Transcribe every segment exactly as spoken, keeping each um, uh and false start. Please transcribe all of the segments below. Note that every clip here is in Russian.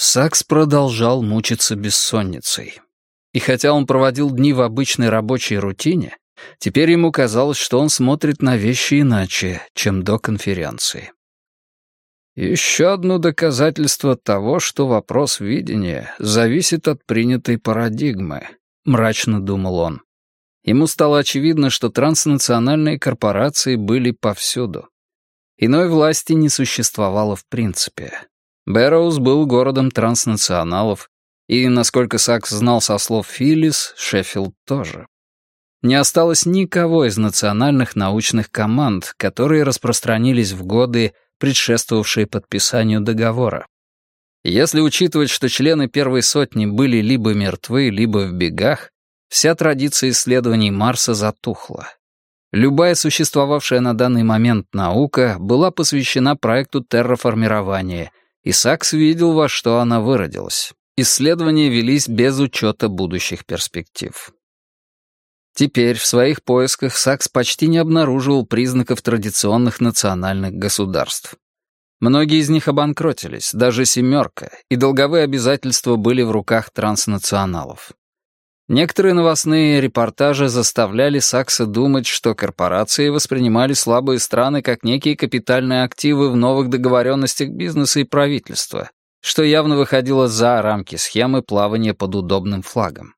Сакс продолжал мучиться бессонницей. И хотя он проводил дни в обычной рабочей рутине, теперь ему казалось, что он смотрит на вещи иначе, чем до конференции. Еще одно доказательство того, что вопрос видения зависит от принятой парадигмы, мрачно думал он. Ему стало очевидно, что транснациональные корпорации были повсюду. Иной власти не существовало в принципе. Бэрроуз был городом транснационалов, и, насколько Сакс знал со слов Филлис, Шеффилд тоже. Не осталось никого из национальных научных команд, которые распространились в годы, предшествовавшие подписанию договора. Если учитывать, что члены первой сотни были либо мертвы, либо в бегах, вся традиция исследований Марса затухла. Любая существовавшая на данный момент наука была посвящена проекту терраформирования, и Сакс видел, во что она выродилась. Исследования велись без учета будущих перспектив. Теперь в своих поисках Сакс почти не обнаруживал признаков традиционных национальных государств. Многие из них обанкротились, даже «семерка», и долговые обязательства были в руках транснационалов. Некоторые новостные репортажи заставляли Сакса думать, что корпорации воспринимали слабые страны как некие капитальные активы в новых договоренностях бизнеса и правительства, что явно выходило за рамки схемы плавания под удобным флагом.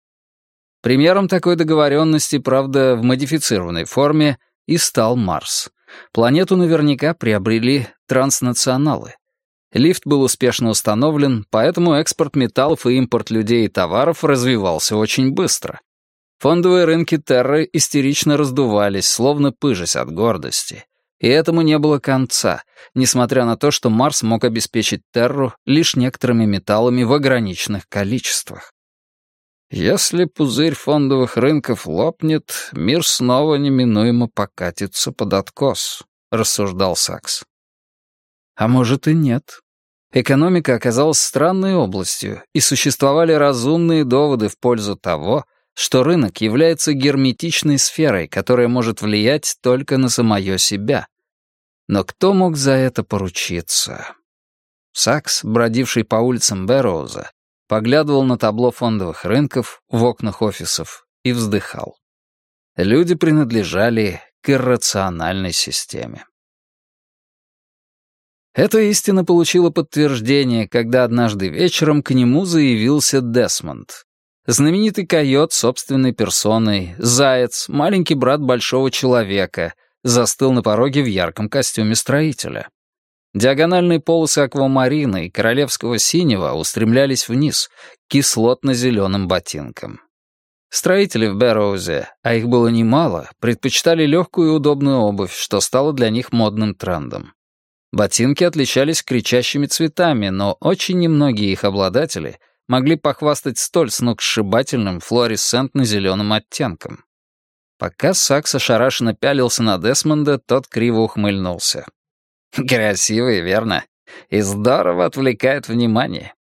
Примером такой договоренности, правда, в модифицированной форме, и стал Марс. Планету наверняка приобрели транснационалы. Лифт был успешно установлен, поэтому экспорт металлов и импорт людей и товаров развивался очень быстро. Фондовые рынки Терры истерично раздувались, словно пыжась от гордости. И этому не было конца, несмотря на то, что Марс мог обеспечить Терру лишь некоторыми металлами в ограниченных количествах. «Если пузырь фондовых рынков лопнет, мир снова неминуемо покатится под откос», — рассуждал Сакс. А может и нет. Экономика оказалась странной областью, и существовали разумные доводы в пользу того, что рынок является герметичной сферой, которая может влиять только на самое себя. Но кто мог за это поручиться? Сакс, бродивший по улицам Бэрроуза, поглядывал на табло фондовых рынков в окнах офисов и вздыхал. Люди принадлежали к иррациональной системе. Эта истина получила подтверждение, когда однажды вечером к нему заявился Десмонд. Знаменитый койот собственной персоной, заяц, маленький брат большого человека, застыл на пороге в ярком костюме строителя. Диагональные полосы аквамарина и королевского синего устремлялись вниз, к кислотно-зеленым ботинкам. Строители в Бэрроузе, а их было немало, предпочитали легкую и удобную обувь, что стало для них модным трендом. Ботинки отличались кричащими цветами, но очень немногие их обладатели могли похвастать столь сногсшибательным флуоресцентно-зеленым оттенком. Пока Сакс ошарашенно пялился на Десмонда, тот криво ухмыльнулся. «Красивый, верно? И здорово отвлекает внимание».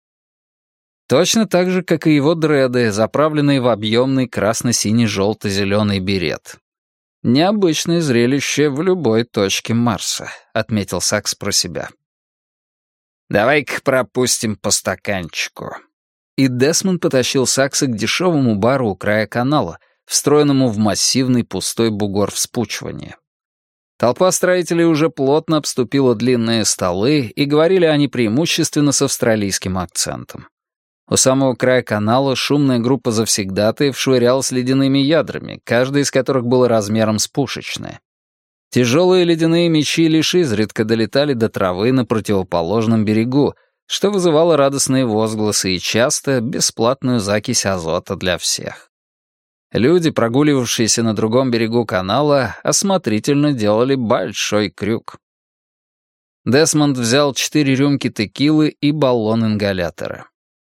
Точно так же, как и его дреды, заправленные в объемный красно-синий-желто-зеленый берет. «Необычное зрелище в любой точке Марса», — отметил Сакс про себя. «Давай-ка пропустим по стаканчику». И Десмонд потащил Сакса к дешевому бару у края канала, встроенному в массивный пустой бугор вспучивания. Толпа строителей уже плотно обступила длинные столы, и говорили они преимущественно с австралийским акцентом. У самого края канала шумная группа завсегдатаев швырялась ледяными ядрами, каждый из которых был размером с пушечное. Тяжелые ледяные мечи лишь изредка долетали до травы на противоположном берегу, что вызывало радостные возгласы и часто бесплатную закись азота для всех. Люди, прогуливавшиеся на другом берегу канала, осмотрительно делали большой крюк. Десмонд взял четыре рюмки текилы и баллон ингалятора.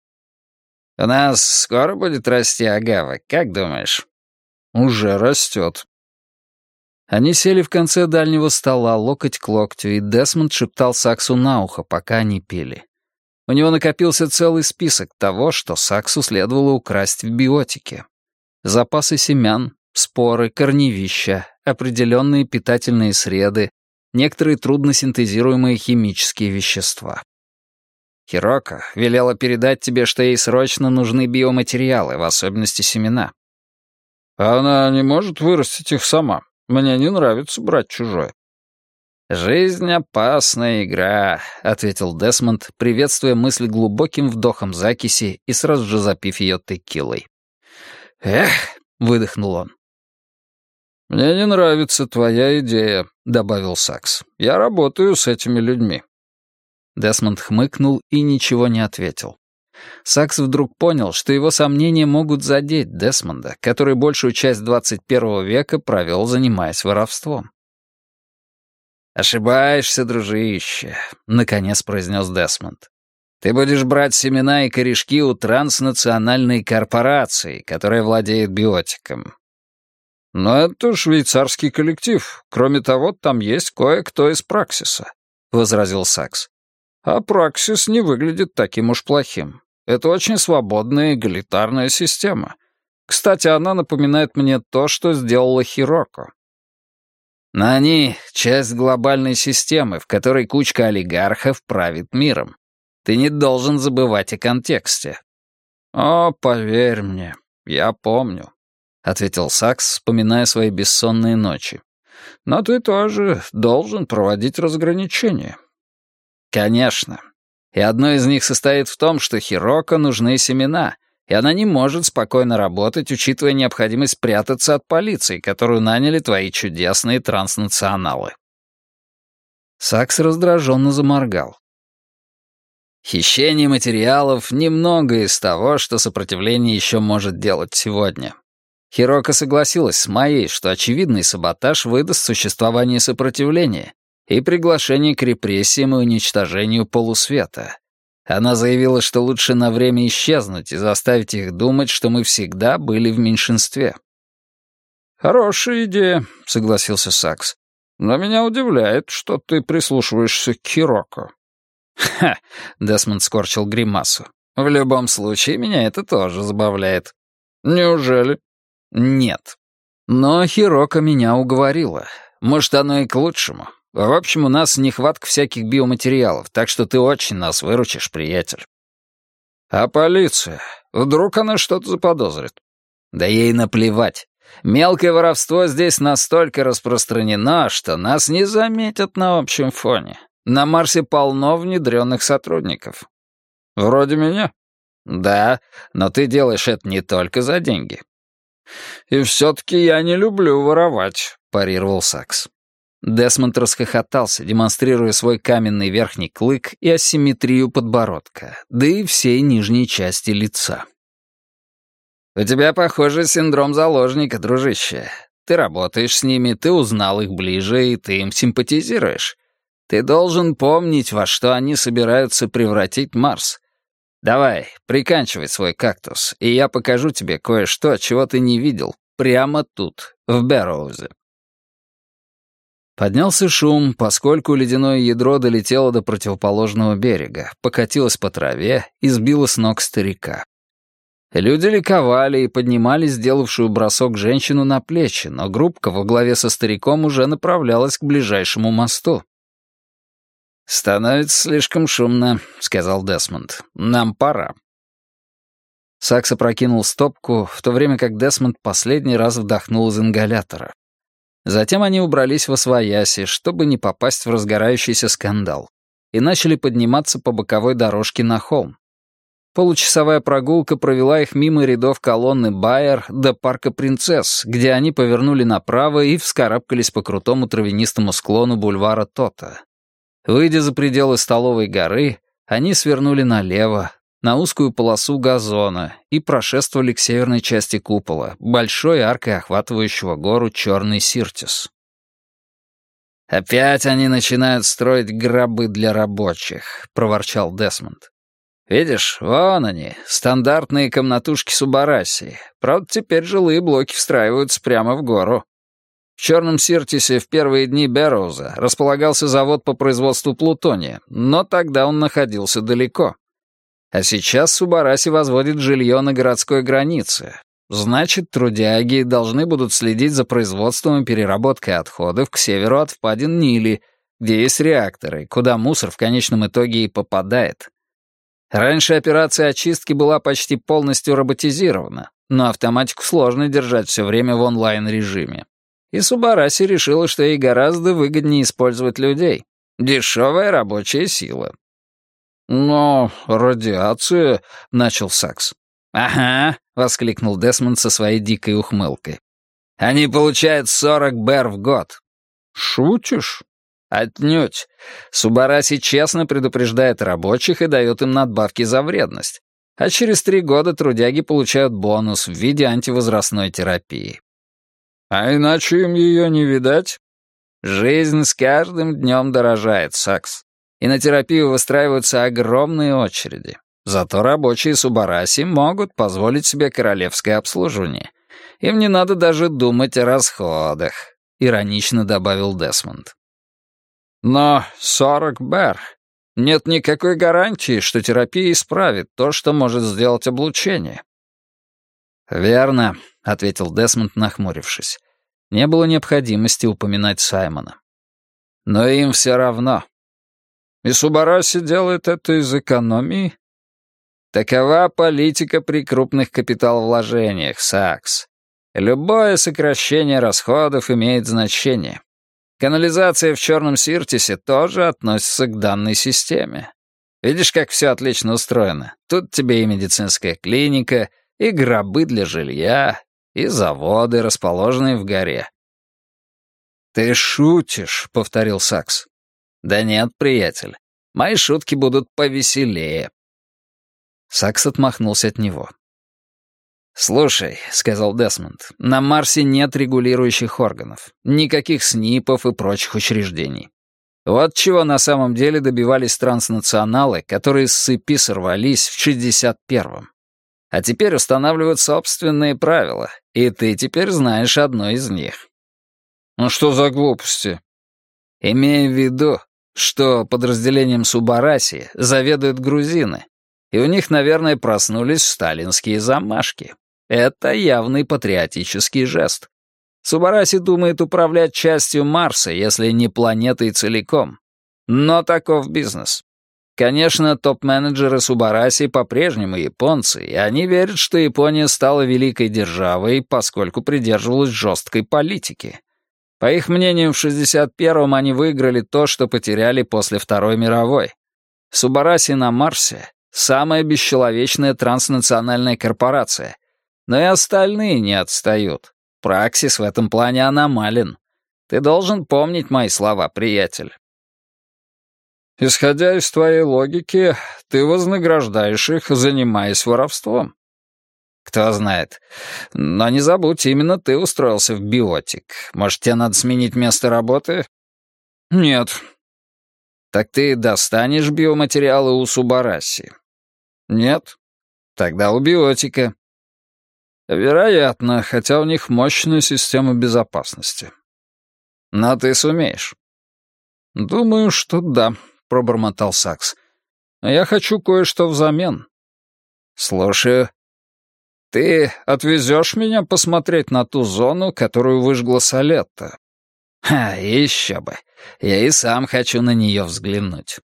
«У нас скоро будет расти агава, как думаешь?» «Уже растет». Они сели в конце дальнего стола, локоть к локтю, и Десмонд шептал Саксу на ухо, пока они пили. У него накопился целый список того, что Саксу следовало украсть в биотике. Запасы семян, споры, корневища, определенные питательные среды, некоторые трудносинтезируемые химические вещества. Хироко велела передать тебе, что ей срочно нужны биоматериалы, в особенности семена». «Она не может вырастить их сама. Мне не нравится брать чужое». «Жизнь — опасная игра», — ответил Десмонд, приветствуя мысль глубоким вдохом закиси и сразу же запив ее текилой. «Эх», — выдохнул он. «Мне не нравится твоя идея», — добавил Сакс. «Я работаю с этими людьми». Десмонд хмыкнул и ничего не ответил. Сакс вдруг понял, что его сомнения могут задеть Десмонда, который большую часть двадцать первого века провел, занимаясь воровством. «Ошибаешься, дружище», — наконец произнес Десмонд. «Ты будешь брать семена и корешки у транснациональной корпорации, которая владеет биотиком». «Но это швейцарский коллектив. Кроме того, там есть кое-кто из Праксиса», — возразил Сакс. «А Праксис не выглядит таким уж плохим. Это очень свободная эгалитарная система. Кстати, она напоминает мне то, что сделала Хироко». «Но они — часть глобальной системы, в которой кучка олигархов правит миром. Ты не должен забывать о контексте». «О, поверь мне, я помню», — ответил Сакс, вспоминая свои бессонные ночи. «Но ты тоже должен проводить разграничения». «Конечно. И одно из них состоит в том, что Хироко нужны семена, и она не может спокойно работать, учитывая необходимость прятаться от полиции, которую наняли твои чудесные транснационалы». Сакс раздраженно заморгал. «Хищение материалов — немного из того, что сопротивление еще может делать сегодня. Хироко согласилась с Майей, что очевидный саботаж выдаст существование сопротивления и приглашение к репрессиям и уничтожению полусвета. Она заявила, что лучше на время исчезнуть и заставить их думать, что мы всегда были в меньшинстве». «Хорошая идея», — согласился Сакс. «Но меня удивляет, что ты прислушиваешься к Хироко». «Ха!» — Десмонд скорчил гримасу. «В любом случае, меня это тоже забавляет». «Неужели?» «Нет. Но Хироко меня уговорила. Может, оно и к лучшему. В общем, у нас нехватка всяких биоматериалов, так что ты очень нас выручишь, приятель». «А полиция? Вдруг она что-то заподозрит?» «Да ей наплевать. Мелкое воровство здесь настолько распространено, что нас не заметят на общем фоне. На Марсе полно внедренных сотрудников». «Вроде меня?» «Да, но ты делаешь это не только за деньги». «И все-таки я не люблю воровать», — парировал Сакс. Десмонд расхохотался, демонстрируя свой каменный верхний клык и асимметрию подбородка, да и всей нижней части лица. «У тебя, похоже, синдром заложника, дружище. Ты работаешь с ними, ты узнал их ближе, и ты им симпатизируешь. Ты должен помнить, во что они собираются превратить Марс. Давай, приканчивай свой кактус, и я покажу тебе кое-что, чего ты не видел, прямо тут, в Бэрроузе». Поднялся шум, поскольку ледяное ядро долетело до противоположного берега, покатилось по траве и сбило с ног старика. Люди ликовали и поднимали сделавшую бросок женщину на плечи, но группка во главе со стариком уже направлялась к ближайшему мосту. «Становится слишком шумно», — сказал Десмонд. «Нам пора». Сакс опрокинул стопку, в то время как Десмонд последний раз вдохнул из ингалятора. Затем они убрались восвояси, чтобы не попасть в разгорающийся скандал, и начали подниматься по боковой дорожке на холм. Получасовая прогулка провела их мимо рядов колонны Байер до парка Принцесс, где они повернули направо и вскарабкались по крутому травянистому склону бульвара Тота. Выйдя за пределы столовой горы, они свернули налево, на узкую полосу газона, и прошествовали к северной части купола, большой аркой охватывающего гору Черный Сиртис. «Опять они начинают строить гробы для рабочих», — проворчал Десмонд. «Видишь, вон они, стандартные комнатушки Субараси. Правда, теперь жилые блоки встраиваются прямо в гору. В Черном Сиртисе в первые дни Бэрроуза располагался завод по производству плутония, но тогда он находился далеко. А сейчас Субараси возводит жилье на городской границе. Значит, трудяги должны будут следить за производством и переработкой отходов к северу от впадин Нили, где есть реакторы, куда мусор в конечном итоге и попадает. Раньше операция очистки была почти полностью роботизирована, но автоматику сложно держать все время в онлайн-режиме. И Субараси решила, что ей гораздо выгоднее использовать людей. Дешевая рабочая сила. «Но радиация...» — начал Сакс. «Ага», — воскликнул Десмонд со своей дикой ухмылкой. «Они получают сорок бэр в год». «Шутишь?» «Отнюдь. Субараси честно предупреждает рабочих и дает им надбавки за вредность. А через три года трудяги получают бонус в виде антивозрастной терапии». «А иначе им ее не видать?» «Жизнь с каждым днем дорожает, Сакс. И на терапию выстраиваются огромные очереди. Зато рабочие Субараси могут позволить себе королевское обслуживание. Им не надо даже думать о расходах», — иронично добавил Десмонд. «Но сорок бэр. Нет никакой гарантии, что терапия исправит то, что может сделать облучение». «Верно», — ответил Десмонд, нахмурившись. Не было необходимости упоминать Саймона. «Но им все равно». «И Субараси делает это из экономии?» «Такова политика при крупных капиталовложениях, Сакс. Любое сокращение расходов имеет значение. Канализация в Черном Сиртисе тоже относится к данной системе. Видишь, как все отлично устроено? Тут тебе и медицинская клиника, и гробы для жилья, и заводы, расположенные в горе». «Ты шутишь», — повторил Сакс. «Да нет, приятель, мои шутки будут повеселее». Сакс отмахнулся от него. «Слушай», — сказал Десмонд, — «на Марсе нет регулирующих органов, никаких СНИПов и прочих учреждений. Вот чего на самом деле добивались транснационалы, которые с цепи сорвались в шестьдесят первом. А теперь устанавливают собственные правила, и ты теперь знаешь одно из них». «Ну что за глупости?» «Имея в виду, что подразделением Субараси заведуют грузины, и у них, наверное, проснулись сталинские замашки. Это явный патриотический жест. Субараси думает управлять частью Марса, если не планетой целиком. Но таков бизнес. Конечно, топ-менеджеры Субараси по-прежнему японцы, и они верят, что Япония стала великой державой, поскольку придерживалась жесткой политики. По их мнению, в шестьдесят первом они выиграли то, что потеряли после Второй мировой. Субараси на Марсе — самая бесчеловечная транснациональная корпорация. Но и остальные не отстают. Праксис в этом плане аномален. Ты должен помнить мои слова, приятель. «Исходя из твоей логики, ты вознаграждаешь их, занимаясь воровством». «Кто знает. Но не забудь, именно ты устроился в биотик. Может, тебе надо сменить место работы?» «Нет». «Так ты достанешь биоматериалы у Субараси?» «Нет». «Тогда у биотика». «Вероятно, хотя у них мощная система безопасности». «Но ты сумеешь». «Думаю, что да», — пробормотал Сакс. «Но я хочу кое-что взамен». «Слушаю». «Ты отвезешь меня посмотреть на ту зону, которую выжгла Солетта?» «Ха, еще бы. Я и сам хочу на нее взглянуть».